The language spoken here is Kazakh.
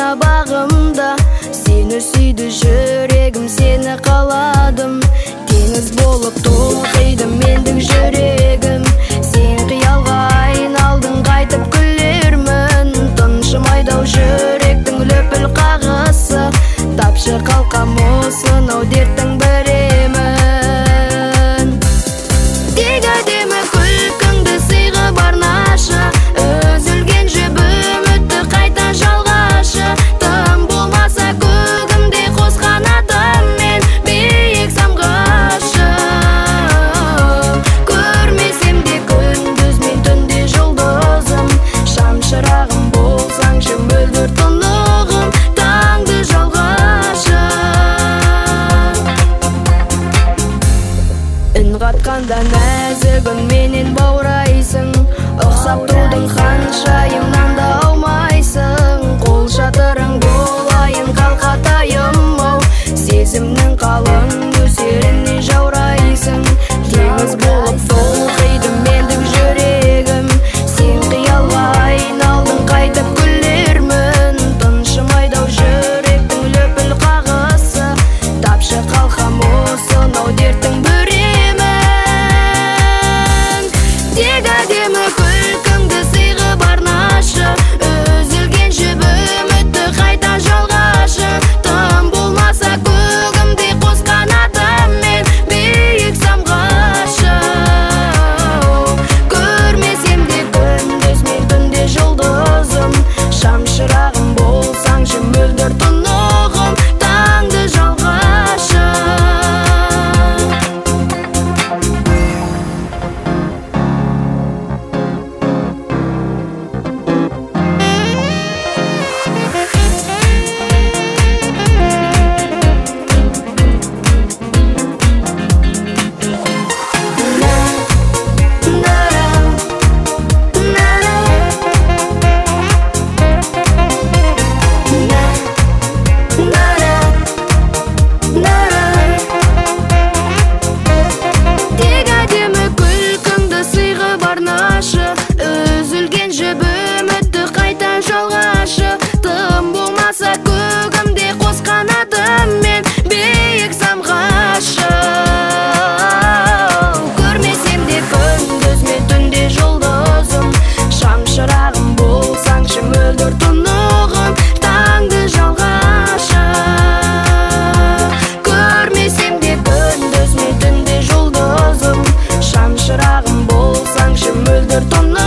бағымда. Сені сүйді жүрегім, сені қаладым. Теңіз болып толқиды мендік жүрегім. Сен қиялға айналдың, қайтып күлермін. Тыншымайды жүректің лүпіл қағысы. Тапшы қалқам осынау дерттің біремін. Тек әдемі күлкіңді сыйғы барнашы. Үзілген жібім өтті қайта жалғашы. Тым болмаса көгімде қос қанатыммен биік самғашы. Көрмесем де күндіз мен түнде жұлдызым. Шам шырағым болсаңшы мөлдір тұнығым. Таңды жалғашы. Үн қатқанда нәзігін менен баурайсың. Ұқсап тұрдың ханшайымнан да аумайсың. Қол шатырың болайын қалқатайым-ау. Сезімнің қалың өсеріне жаурайсың. Теңіз болып толқиды мендік жүрегім. Сен қиялға айналдың, қайтып күлермін. Тыншымайды жүректің лүпіл қағысы. Тапшы қалқам осынау дерттің біремін. Тек әдемі күлкіңді сыйғы барнашы. Үзілген жібім өтті қайта жалғашы. Тым болмаса көгімде қос қанатыммен биік самғашы. Көрмесем де күндіз мен түнде жұлдызым. Шам шырағым болсаңшы мөлдір тұнығым. Таңды жалғашы. Тек әдемі күлкіңді сыйғы барнашы. Үзілген жібім өтті қайта жалғашы. Тым болмаса көгімде қос қанатыммен биік самғашы. Көрмесем де күндіз мен түнде жұлдызым. Шам шырағым болсаңшы мөлдір тұнығым. Таңды жалғашы. Көрмесем де күндіз мен түнде жұлдызым. Шам шырағым болсаңшы мөлдір тұнығым.